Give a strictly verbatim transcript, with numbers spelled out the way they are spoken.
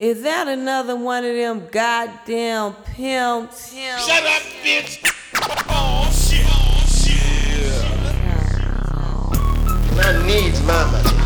Is that another one of them goddamn pimps? Shut up, bitch! Oh, shit! Oh, shit! Man needs mama.